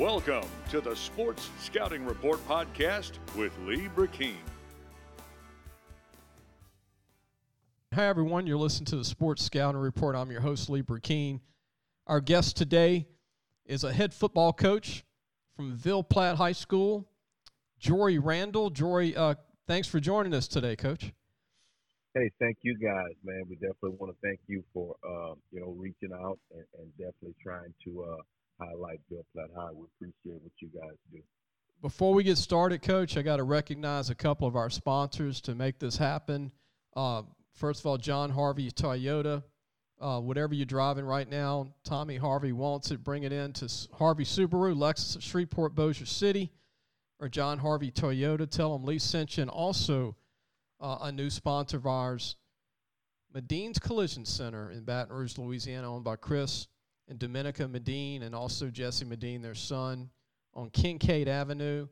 Welcome to the Sports Scouting Report podcast with Lee Burkeen. Hi, everyone. You're listening to the Sports Scouting Report. I'm your host, Lee Burkeen. Our guest today is a head football coach from Ville Platte High School, Jory Randall. Jory, thanks for joining us today, Coach. Hey, thank you guys, man. We definitely want to thank you for, reaching out and definitely trying to highlight Ville Platte High. We appreciate what you guys do. Before we get started, Coach, I got to recognize a couple of our sponsors to make this happen. First of all, John Harvey Toyota. Whatever you're driving right now, Tommy Harvey wants it. Bring it in to Harvey Subaru, Lexus at Shreveport, Bossier City, or John Harvey Toyota. Tell them Lee sent you. And also a new sponsor of ours, Medine's Collision Center in Baton Rouge, Louisiana, owned by Chris and Dominica Medine, and also Jesse Medine, their son, on Kincaid Avenue.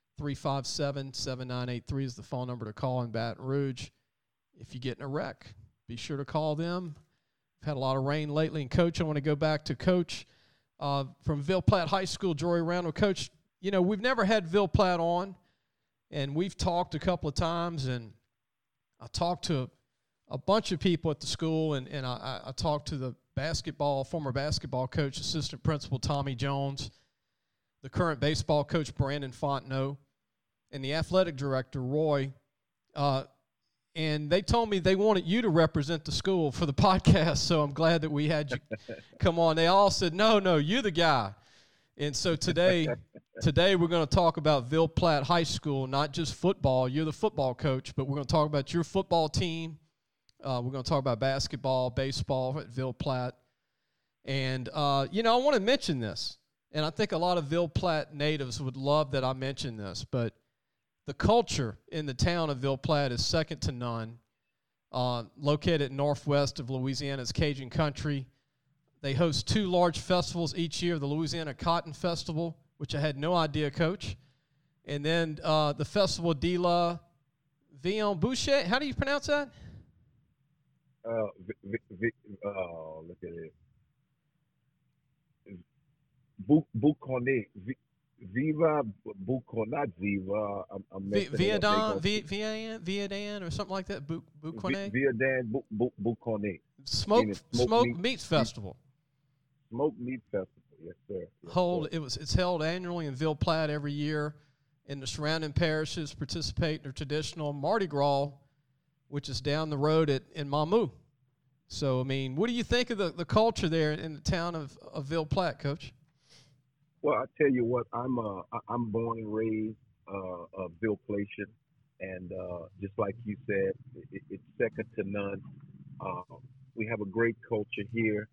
357-7983 is the phone number to call in Baton Rouge. If you get in a wreck, be sure to call them. We've had a lot of rain lately. And, Coach, I want to go back to Coach from Ville Platte High School, Jory Randall. Coach, you know, we've never had Ville Platte on, and we've talked a couple of times, and I talked to a bunch of people at the school, and I talked to the former basketball coach, assistant principal Tommy Jones, the current baseball coach Brandon Fontenot, and the athletic director Roy, and they told me they wanted you to represent the school for the podcast, so I'm glad that we had you come on. They all said, no, you're the guy. And so today we're going to talk about Ville Platte High School, not just football. You're the football coach, but we're going to talk about your football team. We're going to talk about basketball, baseball at Ville Platte. And, I want to mention this, and I think a lot of Ville Platte natives would love that I mention this, but the culture in the town of Ville Platte is second to none. Located northwest of Louisiana's Cajun Country. They host two large festivals each year, the Louisiana Cotton Festival, which I had no idea, Coach, and then the Festival de la Viande Boucher. How do you pronounce that? Look at it. Bouconnet. Viva Bouconnet, not Viva. I'm Viadan or something like that. Bouconnet. Viadan Bouconnet. Smoked Meat Festival. Smoked Meat Festival, yes, sir. It's held annually in Ville Platte every year, and the surrounding parishes participate in the traditional Mardi Gras, which is down the road in Mamou. So, I mean, what do you think of the culture there in the town of Ville Platte, Coach? Well, I tell you what, I'm born and raised a Ville Plattian, and just like you said, it's second to none. We have a great culture here,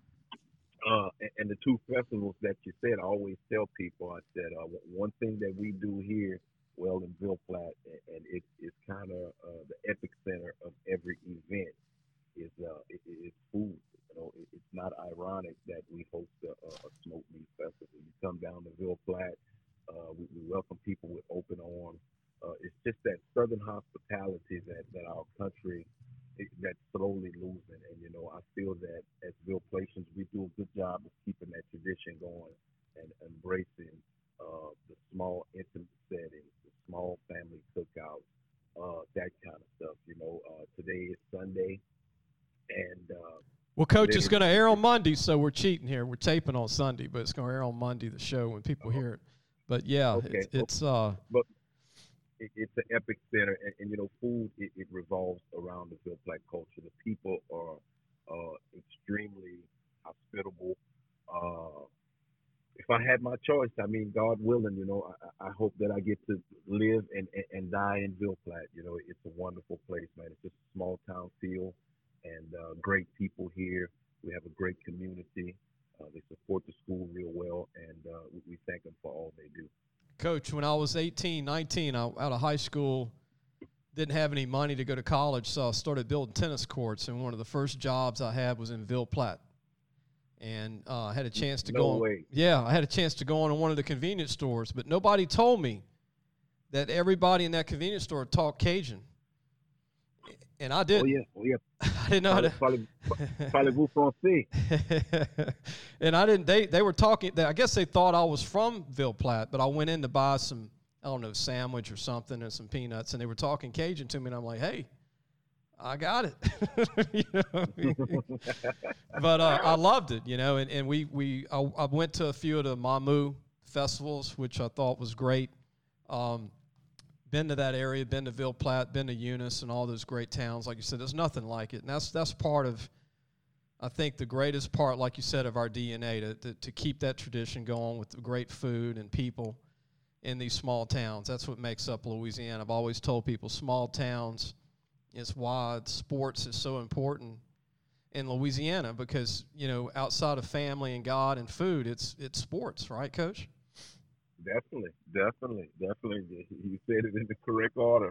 and the two festivals that you said, I always tell people, I said, one thing that we do here, well, in Ville Platte, and it's kind of the epic center of every event, is food. You know, it's not ironic that we host a smoked meat festival. You come down to Ville Platte, we welcome people with open arms. It's just that southern hospitality that our country that's slowly losing. And, I feel that as Ville Plattians, we do a good job of keeping that tradition going and embracing the small, intimate settings, the small family cookouts, that kind of stuff. Today is Sunday, and well, Coach, it's going to air on Monday, so we're cheating here. We're taping on Sunday, but it's going to air on Monday, the show, when people hear it. But, yeah, okay. But it's an epic center, and food, it revolves around the Ville Platte culture. The people are extremely hospitable. If I had my choice, I mean, God willing, I hope that I get to live and die in Ville Platte. It's a wonderful place, man. It's just a small town feel. And great people here. We have a great community. They support the school real well, and we thank them for all they do. Coach, when I was 18, 19, out of high school, didn't have any money to go to college, so I started building tennis courts, and one of the first jobs I had was in Ville Platte. And I had a chance to I had a chance to go on one of the convenience stores, but nobody told me that everybody in that convenience store talked Cajun. And I didn't. Oh yeah. I didn't know how to. Parlez-vous français? And I didn't. They were talking. I guess they thought I was from Ville Platte, but I went in to buy some, I don't know, sandwich or something and some peanuts, and they were talking Cajun to me, and I'm like, hey, I got it. You know what I mean? But I loved it, you know, and I went to a few of the Mamu festivals, which I thought was great. Been to that area, been to Ville Platte, been to Eunice, and all those great towns. Like you said, there's nothing like it. And that's part of, I think, the greatest part, like you said, of our DNA, to keep that tradition going with the great food and people in these small towns. That's what makes up Louisiana. I've always told people small towns is why sports is so important in Louisiana, because, you know, outside of family and God and food, it's sports, right, Coach? Definitely. You said it in the correct order.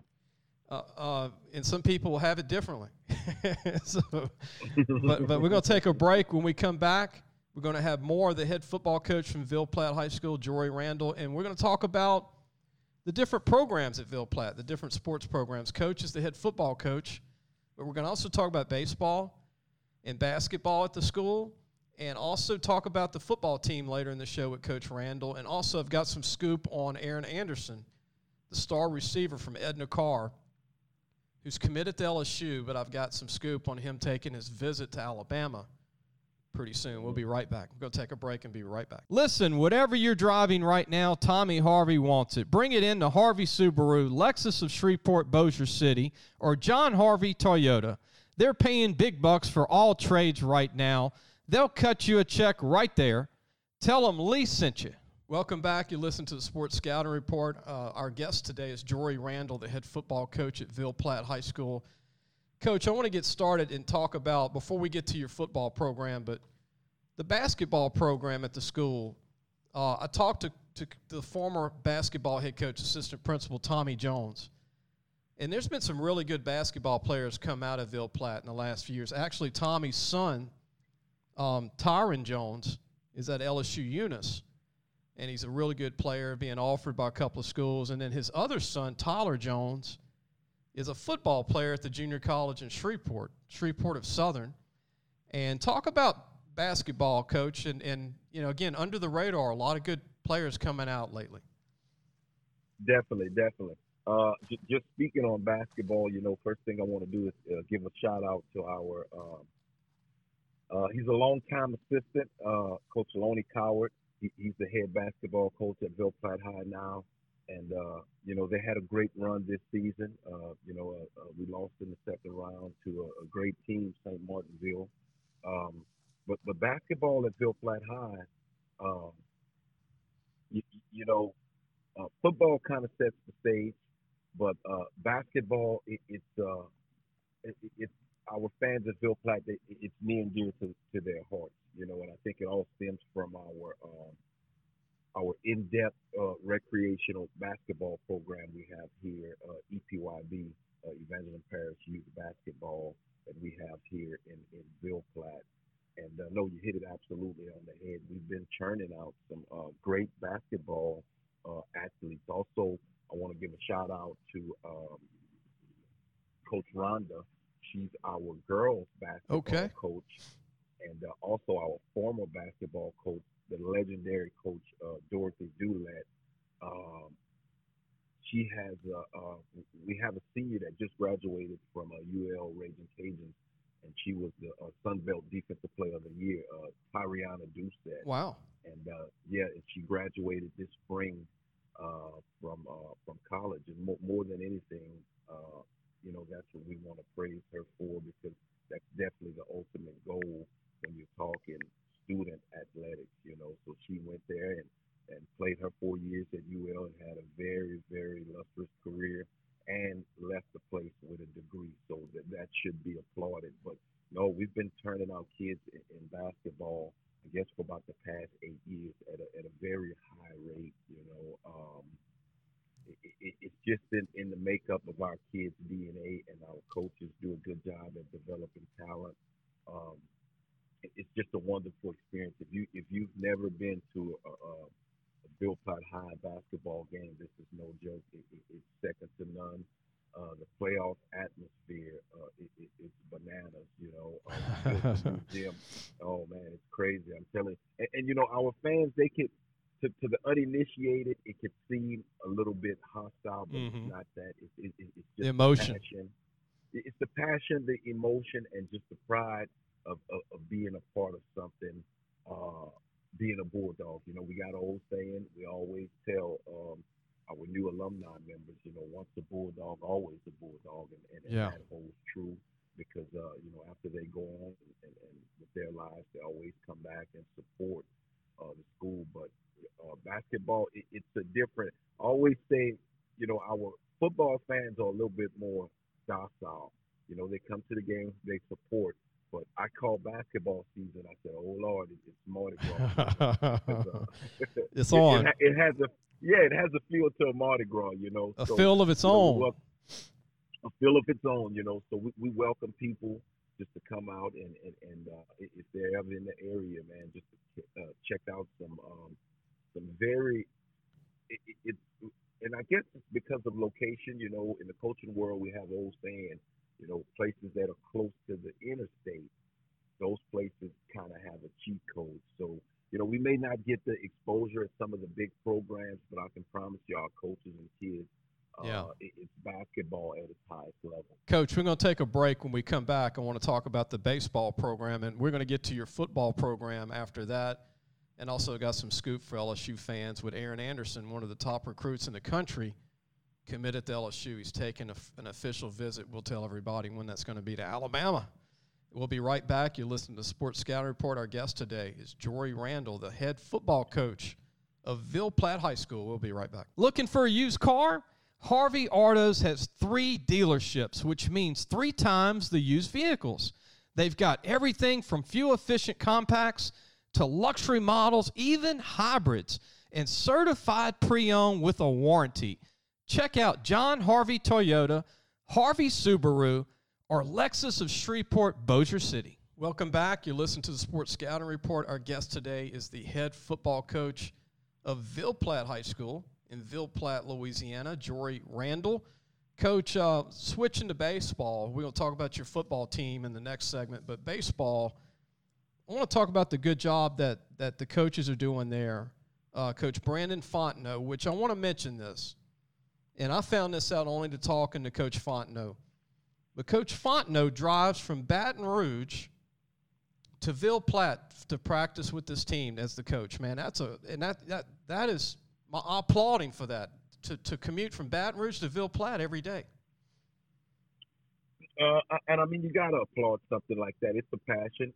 And some people will have it differently. So, but we're going to take a break. When we come back, we're going to have more of the head football coach from Ville Platte High School, Jory Randall, and we're going to talk about the different programs at Ville Platte, the different sports programs. Coach is the head football coach, but we're going to also talk about baseball and basketball at the school, and also talk about the football team later in the show with Coach Randall. And also I've got some scoop on Aaron Anderson, the star receiver from Edna Karr, who's committed to LSU, but I've got some scoop on him taking his visit to Alabama pretty soon. We'll be right back. We're going to take a break and be right back. Listen, whatever you're driving right now, Tommy Harvey wants it. Bring it in to Harvey Subaru, Lexus of Shreveport, Bossier City, or John Harvey Toyota. They're paying big bucks for all trades right now. They'll cut you a check right there. Tell them Lee sent you. Welcome back. You listen to the Sports Scouting Report. Our guest today is Jory Randall, the head football coach at Ville Platte High School. Coach, I want to get started and talk about, before we get to your football program, but the basketball program at the school. I talked to the former basketball head coach, assistant principal Tommy Jones, and there's been some really good basketball players come out of Ville Platte in the last few years. Actually, Tommy's son, Tyron Jones, is at LSU Eunice, and he's a really good player, being offered by a couple of schools. And then his other son, Tyler Jones, is a football player at the junior college in Shreveport of Southern. And talk about basketball, Coach, and you know, again, under the radar, a lot of good players coming out lately. Definitely. Just speaking on basketball, you know, first thing I want to do is give a shout out to our he's a longtime assistant, Coach Lonnie Coward. He's the head basketball coach at Ville Platte High now. And, you know, they had a great run this season. We lost in the second round to a great team, St. Martinville. But basketball at Ville Platte High, football kind of sets the stage, but basketball, it's our fans at Ville Platte, it's near and dear to their hearts, you know, and I think it all stems from our in-depth recreational basketball program we have here, EPYB, Evangeline Parish Youth Basketball, that we have here in Ville Platte. And no, you hit it absolutely on the head. We've been churning out some great basketball athletes. Also, I want to give a shout out to Coach Rhonda. She's our girls basketball coach, and also our former basketball coach, the legendary coach Dorothy Doolett. She has we have a senior that just graduated from UL Raging Cajuns, and she was the Sunbelt Defensive Player of the Year, Tyriana Doucette. Wow. And and she graduated this spring from college, and more than anything, you know, that's what we want to praise her for, because that's definitely the ultimate goal when you're talking student athletics, you know. So she went there and played her 4 years at UL and had a very, very lustrous career and left the place with a degree. So that should be applauded. But no, we've been turning out kids in basketball, I guess, for about the past 8 years at a very high rate, you know. It's just in the makeup of our kids' DNA, and our coaches do a good job at developing talent. It's just a wonderful experience. If you've never been to a Ville Platte High basketball game, this is no joke. It's second to none. The playoff atmosphere built a new gym. Oh man, it's crazy. I'm telling you. And our fans, they could to the uninitiated, it could seem a little bit hostile, but it's not that. It's The just emotion. passion. It's the passion, the emotion, and just the pride of being a part of something. Uh, Being a bulldog. We got an old saying. We always tell our new alumni members, once a bulldog, always a bulldog, and Yeah. that holds true because after they go on and with their lives, they always come back and support the school. But basketball, it's a different. I always say, our football fans are a little bit more docile. They come to the games, they support. But I call basketball season. I said, "Oh Lord, it's Mardi Gras season." 'Cause, It's on. it has it has a feel to a Mardi Gras, A So feel of its we own. a feel of its own, So we welcome people just to come out and if they're ever in the area, man, just to check out some very it and I guess it's because of location. In the coaching world, we have old saying, places that are close to the interstate, those places kind of have a cheat code. So, we may not get the exposure at some of the big programs, but I can promise you, our coaches and kids, Yeah. it's basketball at its highest level. Coach, we're going to take a break. When we come back, I want to talk about the baseball program, and we're going to get to your football program after that. And also got some scoop for LSU fans with Aaron Anderson, one of the top recruits in the country, committed to LSU. He's taking an official visit. We'll tell everybody when that's going to be to Alabama. We'll be right back. You're listening to Sports Scouting Report. Our guest today is Jory Randall, the head football coach of Ville Platte High School. We'll be right back. Looking for a used car? Harvey Autos has 3 dealerships, which means 3 times the used vehicles. They've got everything from fuel-efficient compacts to luxury models, even hybrids, and certified pre-owned with a warranty. Check out John Harvey Toyota, Harvey Subaru, or Lexus of Shreveport, Bossier City. Welcome back. You listen to the Sports Scouting Report. Our guest today is the head football coach of Ville Platte High School in Ville Platte, Louisiana, Jory Randall. Coach, switching to baseball, we're going to talk about your football team in the next segment, but baseball, I want to talk about the good job that the coaches are doing there. Coach Brandon Fontenot, which I want to mention this, and I found this out only to talking to Coach Fontenot. But Coach Fontenot drives from Baton Rouge to Ville Platte to practice with this team as the coach. Man, that is my applauding for that, to commute from Baton Rouge to Ville Platte every day. And I mean, you gotta applaud something like that. It's a passion.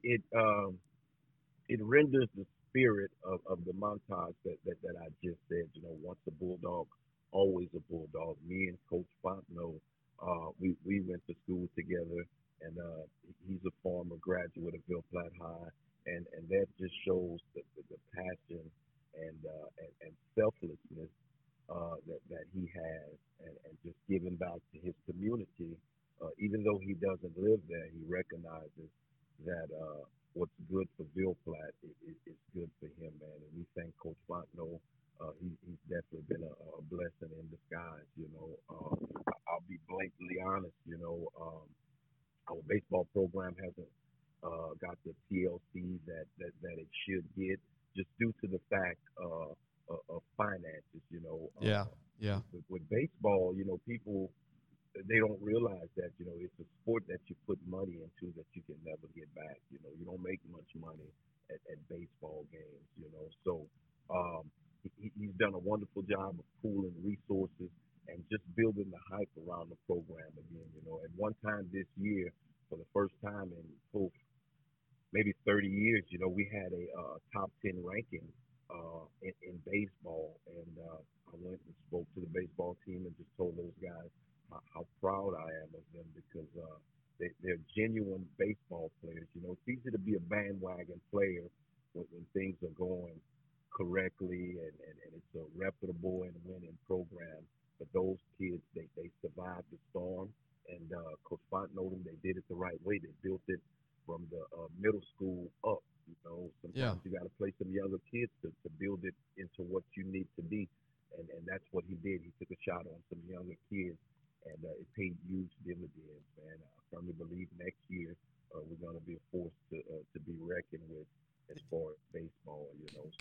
It renders the spirit of the montage that I just said. Once a bulldog, always a bulldog. Me and Coach Fontenot, we went to school together, and he's a former graduate of Ville Platte High, and that just shows the passion and selflessness that he has, and just giving back to his community. Even though he doesn't live there, he recognizes that what's good for Ville Platte is good for him, man. And we thank Coach Fontenot. He's definitely been a blessing in disguise. I'll be blatantly honest. Our baseball program hasn't got the TLC that it should get, just due to the fact of finances. Yeah. With baseball, people, they don't realize that it's a sport that you put money into that you can never get back. You don't make much money at baseball games. So he's done a wonderful job of pooling resources and just building the hype around the program again. At one time this year, for the first time in maybe 30 years, we had a top 10 ranking in baseball, and I went and spoke to the baseball team and just told those guys how proud I am of them, because they're genuine baseball players. It's easy to be a bandwagon player when things are going correctly and it's a reputable and winning program. But those kids, they survived the storm, and Coach Fontenot, they did it the right way. They built it from the middle school up. Sometimes you got to play some younger kids to build it into what you need to be, and that's what he did. He took a shot on some younger kids, and it paid huge dividends, man. I firmly believe next year we're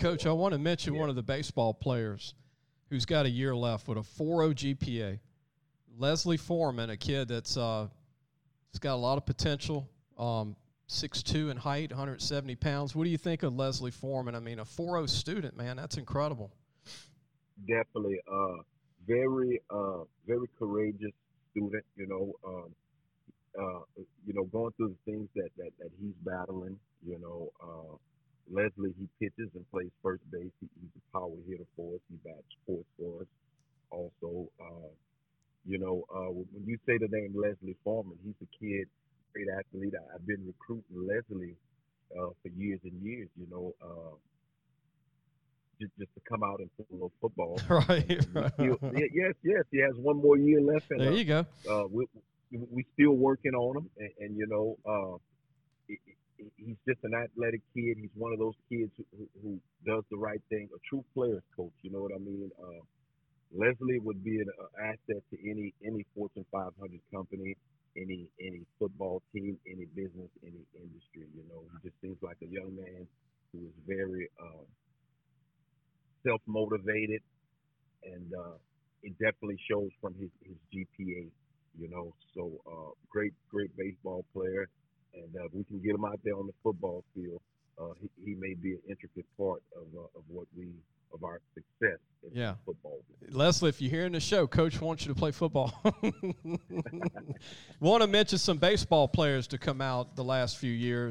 Coach, I want to mention one of the baseball players who's got a year left with a 4.0 GPA. Leslie Foreman, a kid that's he's got a lot of potential, 6'2" in height, 170 pounds. What do you think of Leslie Foreman? I mean, a 4.0 student, man, that's incredible. Definitely, very courageous student. Going through the things that he's battling. Leslie, he pitches and plays first base. He's a power hitter for us. He bats fourth for us. Also, when you say the name Leslie Foreman, he's a kid, great athlete. I've been recruiting Leslie for years and years. Just to come out and play a little football. Right. Yes. He has one more year left. There you go. We still working on him, and he's just an athletic kid. He's one of those kids who does the right thing. A true player's coach. You know what I mean? Leslie would be an asset to any Fortune 500 company, any football team, any business, any industry. He just seems like a young man who is very self-motivated, and it definitely shows from his GPA. So great baseball player, and if we can get him out there on the football field, he may be an intricate part of our success in football. Leslie, if you're hearing the show, Coach wants you to play football. Want to mention some baseball players to come out the last few years.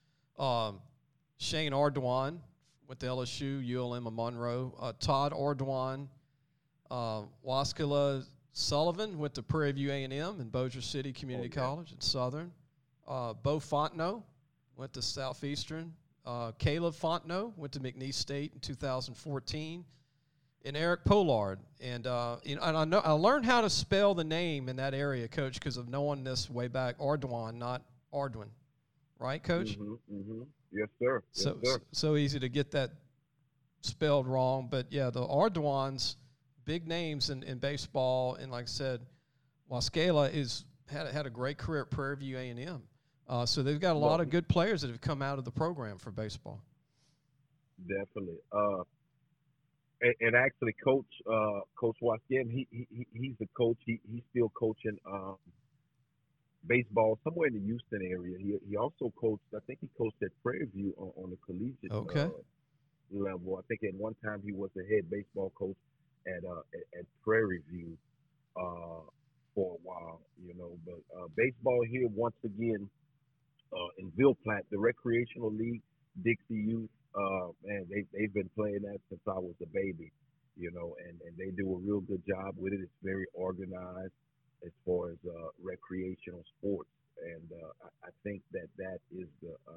Shane Ardoin with the LSU, ULM of Monroe. Todd Ardoin, Waskila Sullivan went to Prairie View A&M and Bossier City Community College at Southern. Bo Fontenot went to Southeastern. Caleb Fontenot went to McNeese State in 2014. And Eric Pollard. And I learned how to spell the name in that area, Coach, because of knowing this way back. Ardoin, not Arduin. Right, Coach? Mm-hmm. Yes, sir. So easy to get that spelled wrong. But, yeah, the Ardoins, big names in baseball. And like I said, Waskela had a great career at Prairie View A&M. So they've got a lot of good players that have come out of the program for baseball. Definitely. And actually, Coach Waskela, he's the coach. He's still coaching baseball somewhere in the Houston area. He also coached. I think he coached at Prairie View on the collegiate level. I think at one time he was the head baseball coach at Prairie View for a while. But baseball here once again in Ville Platte, the recreational league, Dixie Youth. Man, they've been playing that since I was a baby. And they do a real good job with it. It's very organized as far as recreational sports, and I think that is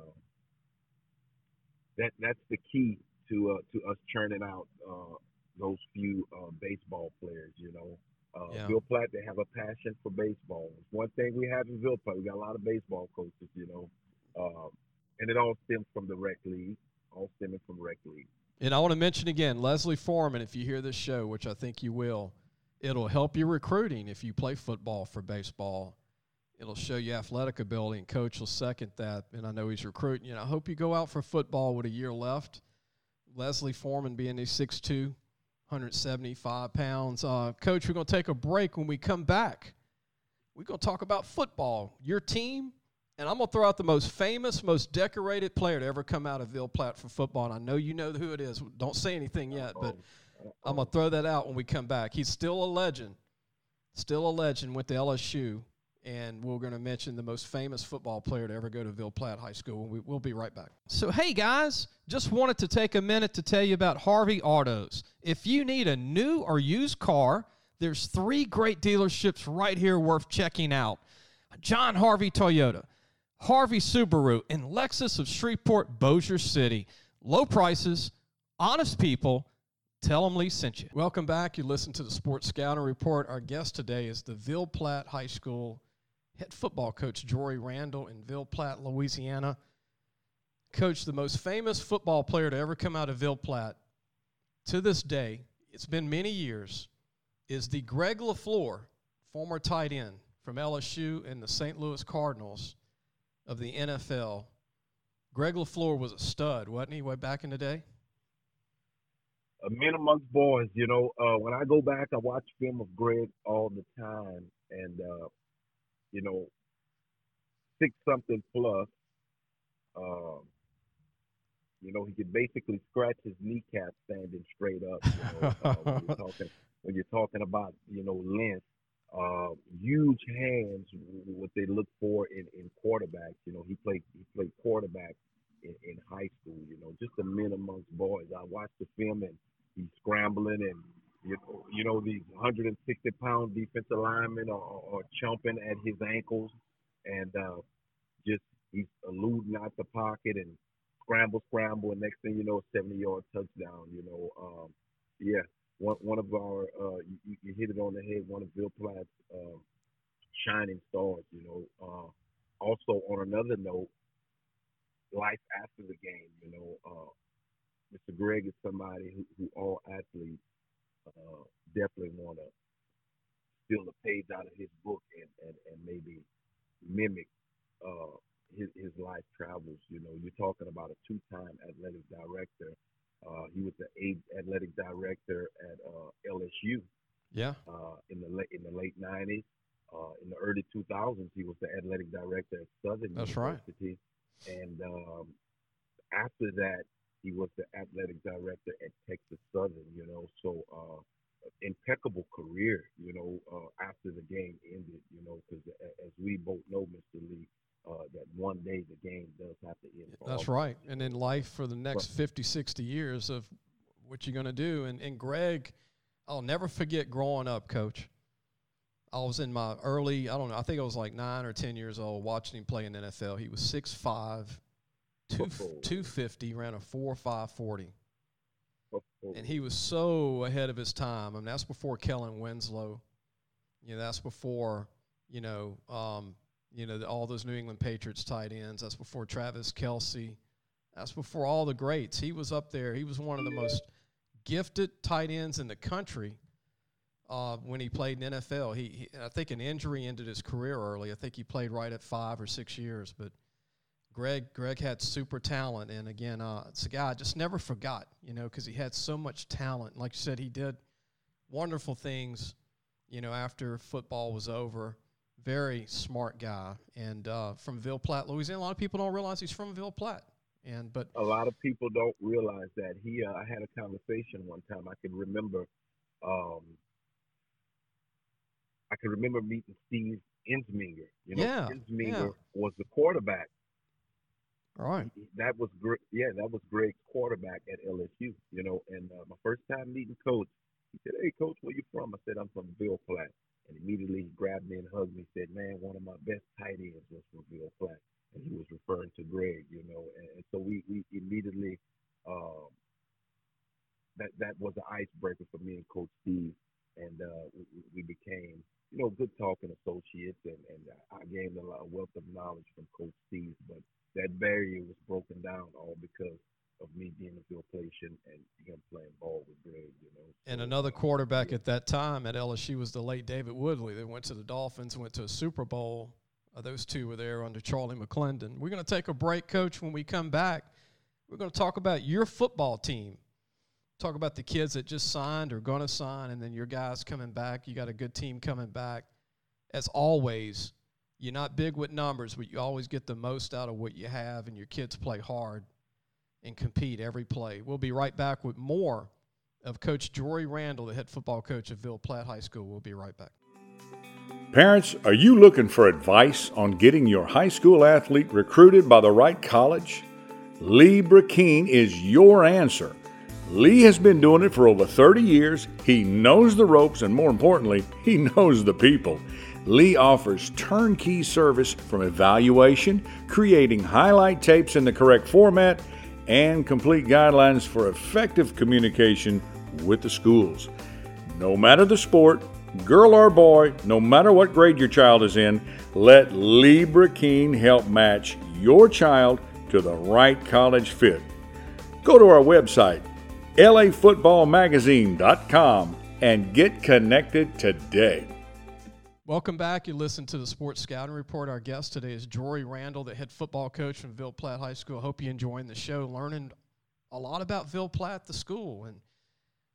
that's the key to us churning out those few baseball players. Ville Platte, they have a passion for baseball. It's one thing we have in Ville Platte. We got a lot of baseball coaches, and it all stems from the rec league. And I want to mention again, Leslie Foreman, if you hear this show, which I think you will, it'll help you recruiting if you play football for baseball. It'll show you athletic ability, and Coach will second that, and I know he's recruiting you. And I hope you go out for football with a year left. Leslie Foreman being a 6'2", 175 pounds. Coach, we're going to take a break. When we come back, we're going to talk about football, your team, and I'm going to throw out the most famous, most decorated player to ever come out of Ville Platte for football, and I know you know who it is. Don't say anything yet, but I'm going to throw that out when we come back. He's still a legend with the LSU, and we're going to mention the most famous football player to ever go to Ville Platte High School. We'll be right back. So, hey, guys, just wanted to take a minute to tell you about Harvey Autos. If you need a new or used car, there's 3 great dealerships right here worth checking out. John Harvey Toyota, Harvey Subaru, and Lexus of Shreveport, Bossier City. Low prices, honest people. Tell them Lee sent you. Welcome back. You listen to the Sports Scouting Report. Our guest today is the Ville Platte High School head football coach, Jory Randall, in Ville Platte, Louisiana. Coach, the most famous football player to ever come out of Ville Platte, to this day, it's been many years, is the Greg LaFleur, former tight end from LSU and the St. Louis Cardinals of the NFL. Greg LaFleur was a stud, wasn't he, way back in the day? Men amongst boys, when I go back, I watch film of Greg all the time, and you know, 6 something plus. Um, he could basically scratch his kneecap standing straight up. When you're talking about length, huge hands, what they look for in quarterbacks. He played quarterback in high school. Just the men amongst boys. I watched the film and he's scrambling and these 160-pound defensive linemen are chomping at his ankles and just he's eluding out the pocket and scramble, and next thing you know, 70-yard touchdown. Yeah, one of our you hit it on the head. One of Bill Platt's shining stars. Also on another note, life after the game. Mr. Greg is somebody who all athletes definitely want to steal a page out of his book and maybe mimic his life travels. You're talking about a two-time athletic director. He was the athletic director at LSU. Yeah. In the late '90s. In the early 2000s, he was the athletic director at Southern That's University. Right. And after that, he was the athletic director at Texas Southern. So impeccable career. After the game ended. Because as we both know, Mr. Lee, that one day the game does have to end. That's right. And in life for the next 50, 60 years of what you're going to do. And Greg, I'll never forget growing up, Coach. I was in my early, I think I was like 9 or 10 years old watching him play in the NFL. He was 6'5", 250, ran a 4.5 40. And he was so ahead of his time. I mean, that's before Kellen Winslow. That's before, all those New England Patriots tight ends. That's before Travis Kelce. That's before all the greats. He was up there. He was one of the most gifted tight ends in the country when he played in the NFL. I think an injury ended his career early. I think he played right at 5 or 6 years. But Greg had super talent. And, again, it's a guy I just never forgot, because he had so much talent. Like you said, he did wonderful things, after football was over. Very smart guy, and from Ville Platte, Louisiana. A lot of people don't realize he's from Ville Platte, but a lot of people don't realize that. I had a conversation one time. I can remember meeting Steve Ensminger. Ensminger was the quarterback. All right. That was Greg's quarterback at LSU. And my first time meeting Coach, he said, "Hey, Coach, where you from?" I said, "I'm from Ville Platte." And immediately he grabbed me and hugged me and said, "Man, one of my best tight ends was from Ville Platte." And he was referring to Greg, And so we immediately, that was an icebreaker for me and Coach Steve. And we became, good talking associates. And I gained a lot of wealth of knowledge from Coach Steve. But that barrier was broken down all because of me being a Ville Placian and him playing ball with Greg, And another quarterback at that time at LSU was the late David Woodley. They went to the Dolphins, went to a Super Bowl. Those two were there under Charlie McClendon. We're going to take a break, Coach. When we come back, we're going to talk about your football team. Talk about the kids that just signed or going to sign, and then your guys coming back. You got a good team coming back. As always, you're not big with numbers, but you always get the most out of what you have, and your kids play hard and compete every play. We'll be right back with more of Coach Jory Randall, the head football coach of Ville Platte High School. We'll be right back. Parents, are you looking for advice on getting your high school athlete recruited by the right college? Lee Brakeen is your answer. Lee has been doing it for over 30 years. He knows the ropes, and more importantly, he knows the people. Lee offers turnkey service from evaluation, creating highlight tapes in the correct format, and complete guidelines for effective communication with the schools. No matter the sport, girl or boy, no matter what grade your child is in, let Lee Brakeen help match your child to the right college fit. Go to our website, lafootballmagazine.com, and get connected today. Welcome back. You listen to the Sports Scouting Report. Our guest today is Jory Randall, the head football coach from Ville Platte High School. I hope you're enjoying the show, learning a lot about Ville Platte, the school. And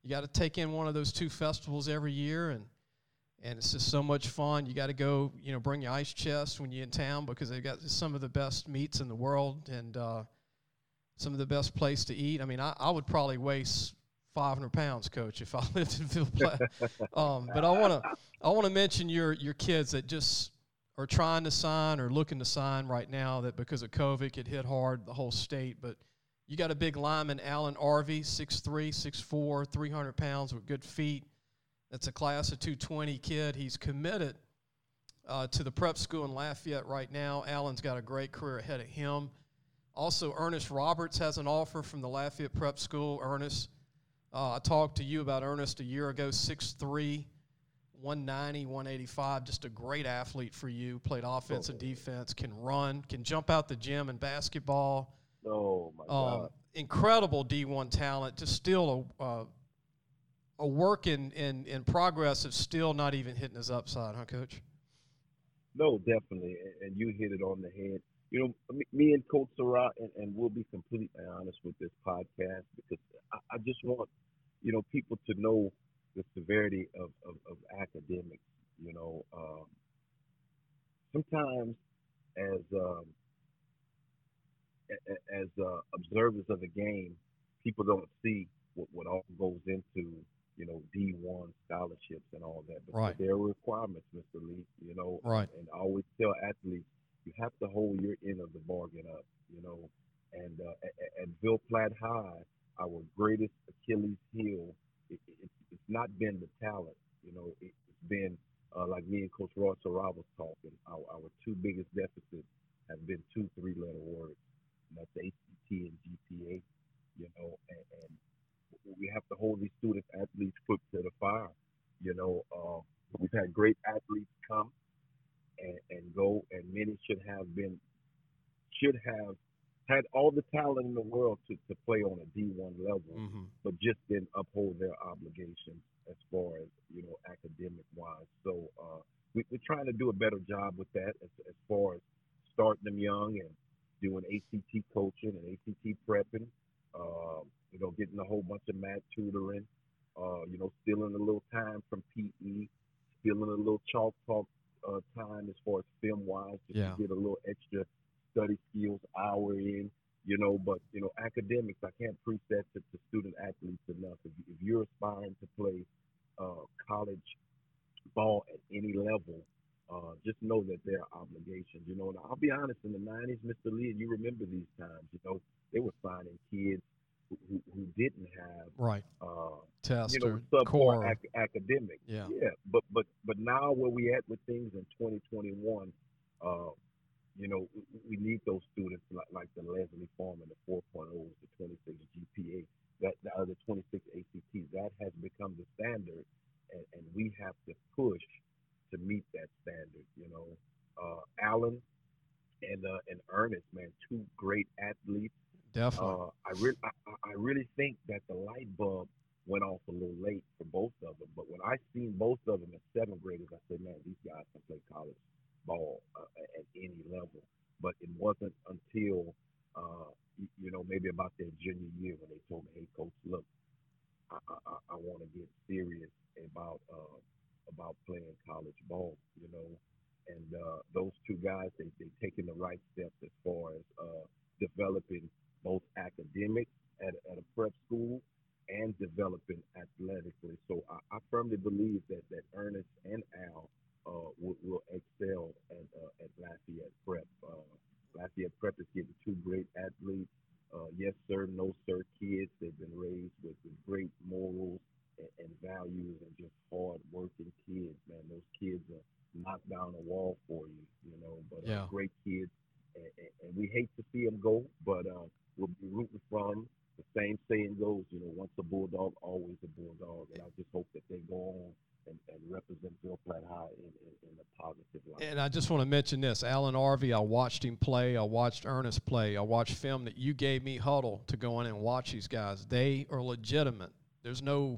You got to take in one of those 2 festivals every year, and it's just so much fun. You got to go, bring your ice chest when you're in town because they've got some of the best meats in the world and some of the best place to eat. I mean, I would probably weigh 500 pounds, Coach, if I lived in Ville Platte. But I want to mention your kids that just are trying to sign or looking to sign right now that because of COVID it hit hard the whole state. But you got a big lineman, Alan Arvey, 6'3", 6'4", 300 pounds with good feet. That's a class of 220 kid. He's committed to the prep school in Lafayette right now. Alan's got a great career ahead of him. Also, Ernest Roberts has an offer from the Lafayette Prep School. Ernest, I talked to you about Ernest a year ago, 6'3", 190, 185, just a great athlete for you. Played offense and defense, can run, can jump out the gym in basketball. Oh, my God. Incredible D1 talent, just still a work in progress of still not even hitting his upside, huh, Coach? No, definitely, and you hit it on the head. Me and Coach Surratt, and we'll be completely honest with this podcast because I just want, people to know the severity of academics. Sometimes as observers of the game, people don't see what all goes into, D1 scholarships and all that. But right. There are requirements, Mr. Lee, Right. And I always tell athletes, you have to hold your end of the bargain up, And at Ville Platte High, our greatest Achilles heel, it's not been the talent, it's been, like me and Coach Roy Surratt was talking, our 2 biggest deficits have been 2 3-letter words, and that's ACT and GPA, and we have to hold these student athletes foot to the fire. We've had great athletes come and go, and many should have had all the talent in the world to play on a D1 level, but just didn't uphold their obligations as far as, academic wise. So we're trying to do a better job with that as far as starting them young and doing ACT coaching and ACT prepping, getting a whole bunch of math tutoring, stealing a little time from PE, stealing a little chalk talk time as far as film wise, just to get a little extra study skills hour in, but academics, I can't preach that to student athletes enough. If you're aspiring to play college ball at any level, just know that there are obligations, and I'll be honest, in the 90s, Mr. Lee, and you remember these times, they were signing kids who didn't have test or subpar academic. Yeah. But now where we at with things in 2021, we need those students like the Leslie Foreman, the 4.0s, the 26 GPA, the 26 ACTs. That has become the standard, and we have to push to meet that standard. Alan and Ernest, man, 2 great athletes. Definitely. I really think that the light bulb went off a little late for both of them. But when I seen both of them as 7th graders, I said, man, these guys can play college ball at any level. But it wasn't until, maybe about their junior year when they told me, hey, Coach, look, I want to get serious about playing college ball, And those 2 guys, they've taken the right steps as far as developing both academics at a prep school and developing athletically. So I firmly believe that Ernest and Al will excel at Lafayette Prep. Lafayette Prep is getting 2 great athletes. Yes, sir, no, sir kids. They've been raised with great morals and values and just hard-working kids, man. Those kids are knock down a wall for you, but great kids. And we hate to see them go, but we'll be rooting for them. The same saying goes, once a bulldog, always a bulldog. And I just hope that they go on and represent Ville Platte High in a positive light. And I just want to mention this. Alan Arvey, I watched him play. I watched Ernest play. I watched film that you gave me, Huddle, to go in and watch these guys. They are legitimate. There's no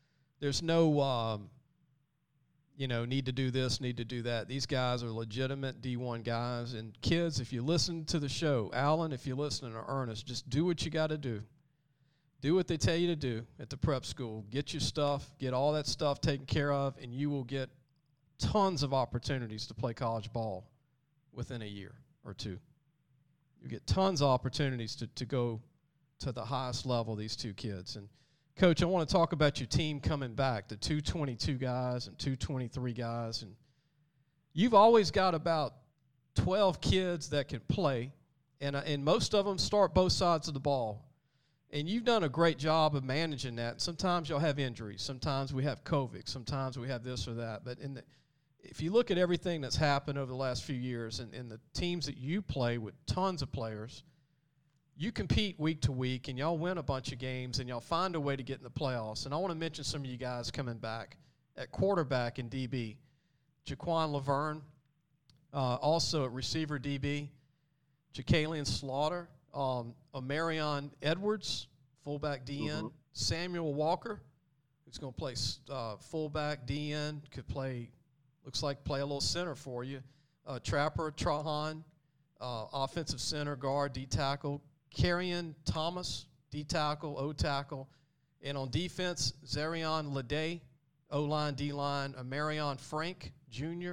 need to do this, need to do that. These guys are legitimate D1 guys. And kids, if you listen to the show, Alan, if you listen to Ernest, just do what you got to do. Do what they tell you to do at the prep school. Get your stuff, get all that stuff taken care of, and you will get tons of opportunities to play college ball within a year or two. You get tons of opportunities to go to the highest level, these two kids. And, Coach, I want to talk about your team coming back, the 222 guys and 223 guys. And you've always got about 12 kids that can play, and most of them start both sides of the ball. And you've done a great job of managing that. Sometimes you'll have injuries. Sometimes we have COVID. Sometimes we have this or that. But if you look at everything that's happened over the last few years and the teams that you play with tons of players, you compete week to week, and y'all win a bunch of games, and y'all find a way to get in the playoffs. And I want to mention some of you guys coming back at quarterback and DB. Jaquan Laverne, also at receiver DB. Jacalian Slaughter. Marion Edwards, fullback DN. Mm-hmm. Samuel Walker, who's going to play fullback DN, looks like play a little center for you. Trapper Trahan, offensive center, guard, D-tackle. Carrion Thomas, D-tackle, O-tackle. And on defense, Zarion Lede, O-line, D-line. Marion Frank, Jr.,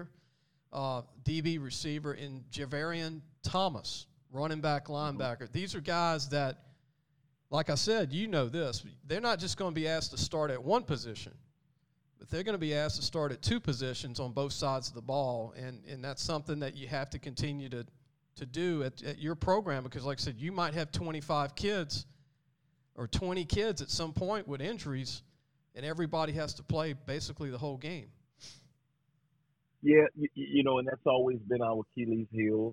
DB receiver. And Javarian Thomas, running back, linebacker. These are guys that, like I said, you know this. They're not just going to be asked to start at one position, but they're going to be asked to start at two positions on both sides of the ball, and that's something that you have to continue to do at your program because, like I said, you might have 25 kids or 20 kids at some point with injuries, and everybody has to play basically the whole game. Yeah, and that's always been our Achilles heel.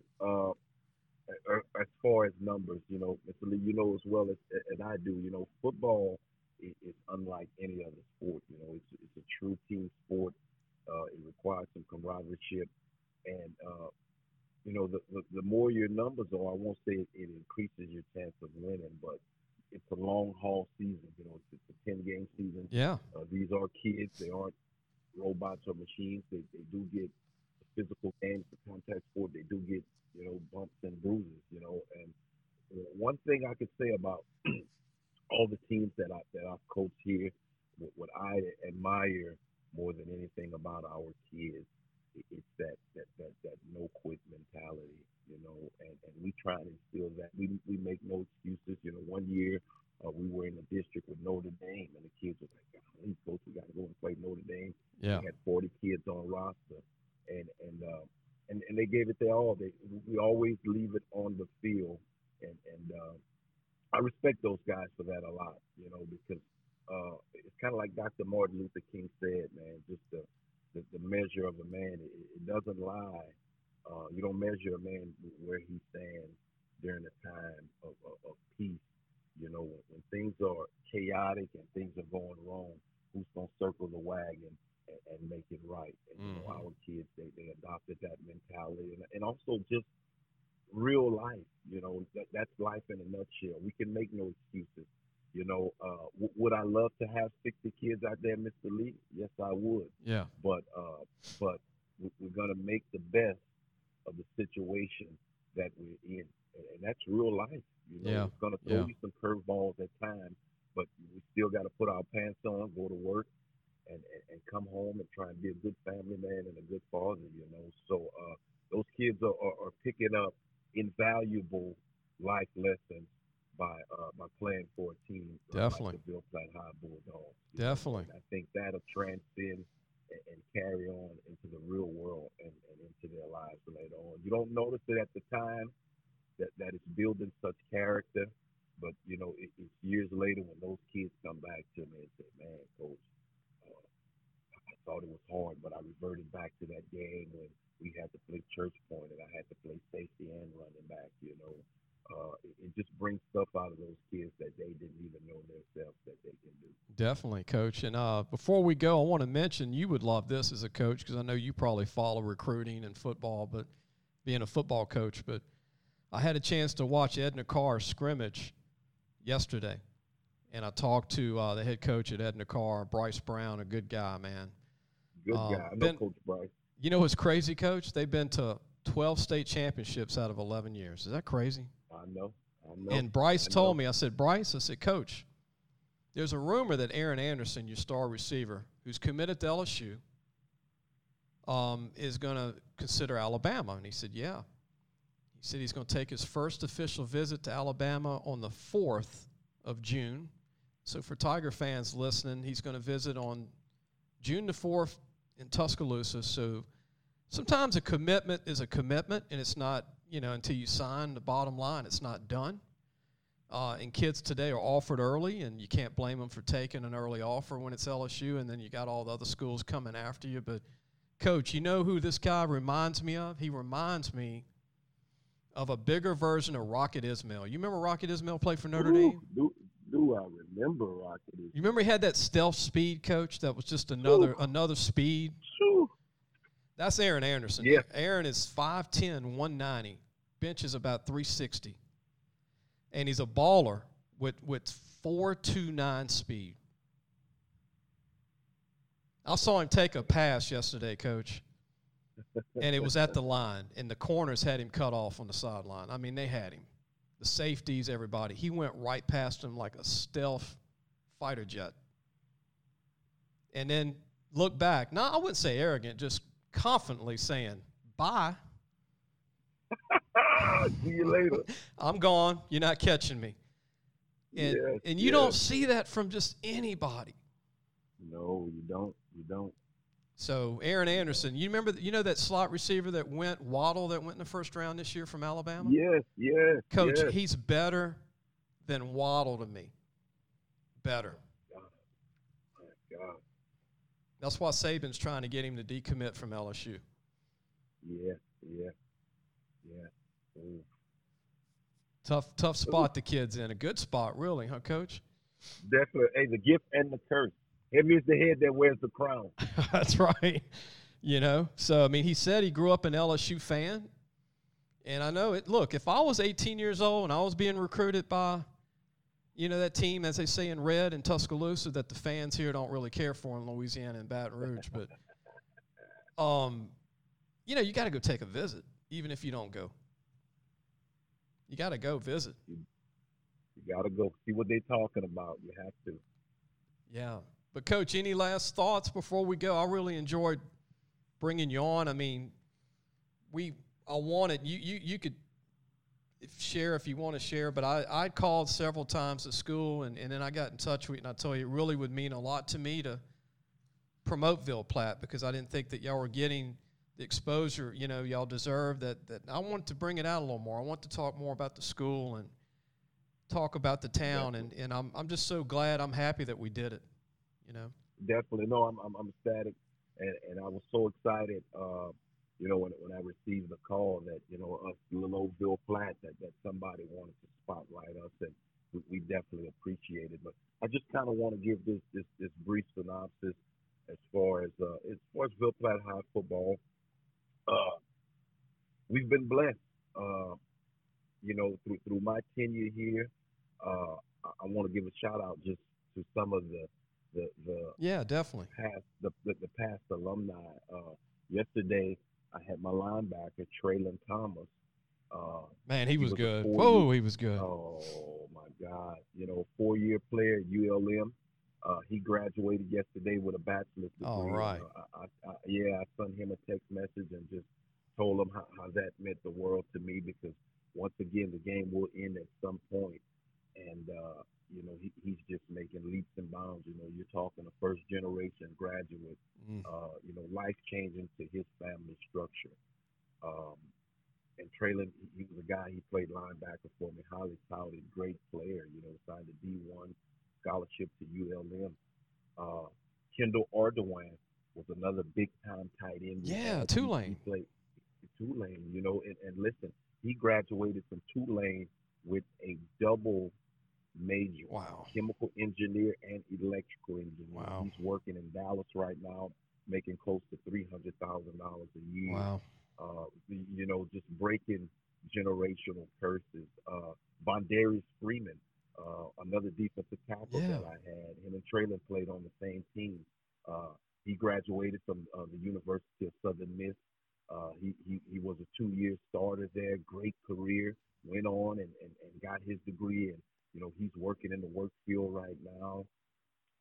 As far as numbers, Mr. Lee, as well as I do, football is unlike any other sport. It's a true team sport. It requires some camaraderie, and the more your numbers are, I won't say it increases your chance of winning, but it's a long haul season. It's a 10-game season. Yeah. These are kids. They aren't robots or machines. They do get physical games, the contact sport. They do get bumps and bruises, and one thing I could say about all the teams that I've coached here, what I admire more than anything about our kids, it's that no quit mentality, and we try to instill that. We make no excuses. One year we were in the district with Notre Dame, and the kids were like, "These folks, we got to go and play Notre Dame." Yeah. We had 40 kids on roster, and they gave it their all. We always leave it on the field, and I respect those guys for that a lot, because it's kind of like Dr. Martin Luther King said, man, just the measure of a man, it doesn't lie. You don't measure a man where he stands during a time of peace. When things are chaotic and things are going wrong, who's going to circle the wagon and make it right? And our kids, they adopted that mentality, and also just real life. That's life in a nutshell. We can make no excuses. Would I love to have 60 kids out there, Mr. Lee? Yes, I would. Yeah. But we're gonna make the best of the situation that we're in, and that's real life. Yeah. It's gonna throw you some curveballs at times, but we still got to put our pants on, go to work, and come home and try and be a good family man and a good father. So those kids are picking up invaluable life lessons by playing for a team Definitely. like the Ville Platte High Bulldogs. Definitely. I think that'll transcend and carry on into the real world and into their lives later on. You don't notice it at the time that it's building such character, but it's years later when those kids come back to me and say, "Man, Coach, I thought it was hard, but I reverted back to that game when we had to play church point and I had to play safety and running back." It just brings stuff out of those kids that they didn't even know themselves that they can do. Definitely, Coach. And before we go, I want to mention you would love this as a coach because I know you probably follow recruiting and football, but being a football coach. But I had a chance to watch Edna Carr scrimmage yesterday, and I talked to the head coach at Edna Carr, Bryce Brown, a good guy, man. Good guy. I know Coach Bryce. You know what's crazy, Coach? They've been to 12 state championships out of 11 years. Is that crazy? I know. And Bryce told me, I said, "Bryce," I said, "Coach, There's a rumor that Aaron Anderson, your star receiver, who's committed to LSU, is going to consider Alabama. And he said, yeah. He said he's going to take his first official visit to Alabama on the 4th of June. So for Tiger fans listening, he's going to visit on June the 4th in Tuscaloosa. So sometimes a commitment is a commitment, and it's not, until you sign the bottom line, it's not done. And kids today are offered early, and you can't blame them for taking an early offer when it's LSU, and then you got all the other schools coming after you. But, Coach, you know who this guy reminds me of? He reminds me of a bigger version of Rocket Ismail. You remember Rocket Ismail played for Notre Dame? Do I remember Rocket Ismail? You remember he had that stealth speed, Coach, that was just another speed? Ooh. That's Aaron Anderson. Yeah. Aaron is 5'10", 190. Bench is about 360. And he's a baller with 4.29 speed. I saw him take a pass yesterday, Coach, and it was at the line, and the corners had him cut off on the sideline. I mean, they had him. The safeties, everybody. He went right past him like a stealth fighter jet. And then look back. No, I wouldn't say arrogant, just confidently saying, bye. See you later. I'm gone. You're not catching me. And you don't see that from just anybody. No, you don't. You don't. So Aaron Anderson, you remember that slot receiver that went, Waddle, that went in the first round this year from Alabama? Yes. Coach, he's better than Waddle to me. Better. My God. That's why Saban's trying to get him to decommit from LSU. Yeah. Ooh. Tough spot the kid's in. A good spot, really, huh, Coach? Definitely. Hey, the gift and the curse. Heavy is the head that wears the crown. That's right. So, I mean, he said he grew up an LSU fan. And I know it. Look, if I was 18 years old and I was being recruited by, that team, as they say in red in Tuscaloosa, that the fans here don't really care for in Louisiana and Baton Rouge. But, you got to go take a visit, even if you don't go. You got to go visit. You got to go see what they're talking about. You have to. Yeah. But, Coach, any last thoughts before we go? I really enjoyed bringing you on. I mean, I wanted you could share if you want to share, but I called several times at school, and then I got in touch with you, and I told you it really would mean a lot to me to promote Ville Platte, because I didn't think that y'all were getting the exposure, y'all deserve. That I wanted to bring it out a little more. I want to talk more about the school and talk about the town, and I'm just so glad. I'm happy that we did it. Definitely. No, I'm ecstatic, and I was so excited. When I received the call that us little old Ville Platte that somebody wanted to spotlight us, and we definitely appreciate it. But I just kind of want to give this brief synopsis as far as Ville Platte High football. We've been blessed. Through my tenure here, I want to give a shout out just to some of the definitely past alumni. Yesterday, I had my linebacker Traylon Thomas. Man, he was good. Whoa, he was good. Oh my God! 4-year player at ULM. He graduated yesterday with a bachelor's degree. All right. I sent him a text message and just told him how that meant the world to me, because once again the game will end at some point, and he's just making leaps and bounds. You're talking a first generation graduate, life changing to his family structure. And Traylon, he was a guy, he played linebacker for me, highly touted, great player. Signed a D1 scholarship to ULM. Kendall Ardoin was another big time tight end. Yeah, Tulane. He played Tulane, and listen, he graduated from Tulane with a double major. Wow. Chemical engineer and electrical engineer. Wow. He's working in Dallas right now, making close to $300,000 a year. Wow. Just breaking generational curses. Bondarius Freeman, another defensive tackle that I had. Him and Traylon played on the same team. He graduated from the University of Southern Miss. He was a 2-year starter there, great career, went on and got his degree, and he's working in the work field right now.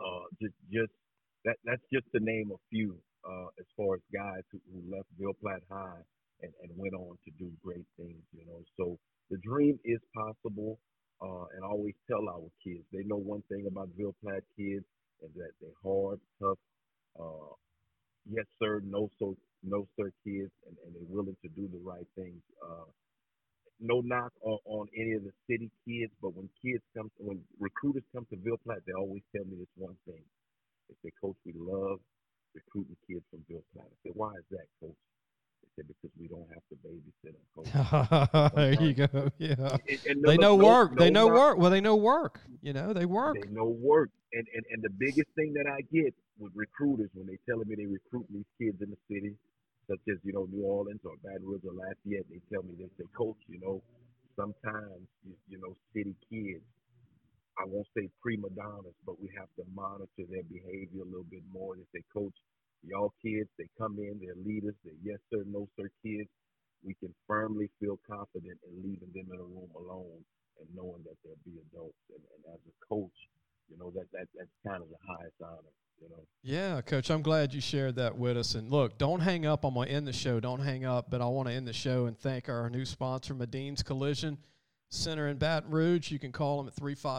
Just that's just to name a few as far as guys who left Ville Platte High and went on to do great things. So the dream is possible, and I always tell our kids they know one thing about Ville Platte kids is that they're hard, tough, uh, yes sir, no sir kids, and they're willing to do the right things. No knock on any of the city kids, but when recruiters come to Ville Platte, they always tell me this one thing. They say, Coach, we love recruiting kids from Ville Platte. I said, why is that, Coach? They said, because we don't have to babysit them, Coach. There you go. Yeah. And They look, know work. no They know knock. work. Well, they know work. They work. They know work. And the biggest thing that I get with recruiters when they telling me they recruit these kids in the city, such as, New Orleans or Baton Rouge or Lafayette, they tell me, they say, Coach, sometimes, city kids, I won't say prima donnas, but we have to monitor their behavior a little bit more. They say, Coach, y'all kids, they come in, they're leaders, they're yes sir, no sir kids. We can firmly feel confident in leaving them in a room alone and knowing that they'll be adults. And as a coach, that's kind of the highest honor. Yeah, Coach, I'm glad you shared that with us. And look, don't hang up. I'm going to end the show. Don't hang up, but I want to end the show and thank our new sponsor, Medine's Collision Center in Baton Rouge. You can call them at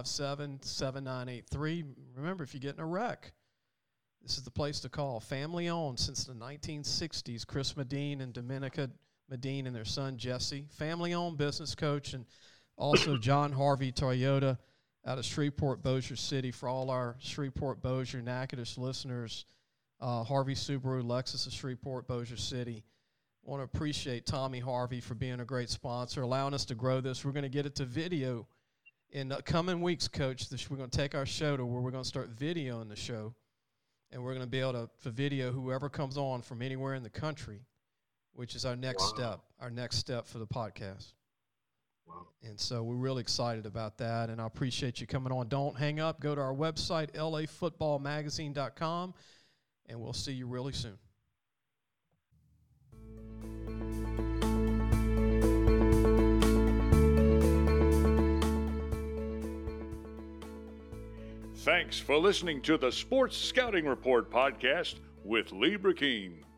357-7983. Remember, if you get in a wreck, this is the place to call. Family owned since the 1960s. Chris Medine and Dominica Medine and their son Jesse. Family owned business, Coach, and also John Harvey Toyota out of Shreveport, Bossier City. For all our Shreveport, Bossier, Natchitoches listeners, Harvey Subaru, Lexus of Shreveport, Bossier City. I want to appreciate Tommy Harvey for being a great sponsor, allowing us to grow this. We're going to get it to video in the coming weeks, Coach. We're going to take our show to where we're going to start videoing the show, and we're going to be able to video whoever comes on from anywhere in the country, which is our next step for the podcast. Wow. And so we're really excited about that, and I appreciate you coming on. Don't hang up. Go to our website, lafootballmagazine.com, and we'll see you really soon. Thanks for listening to the Sports Scouting Report podcast with Lee Brackeen.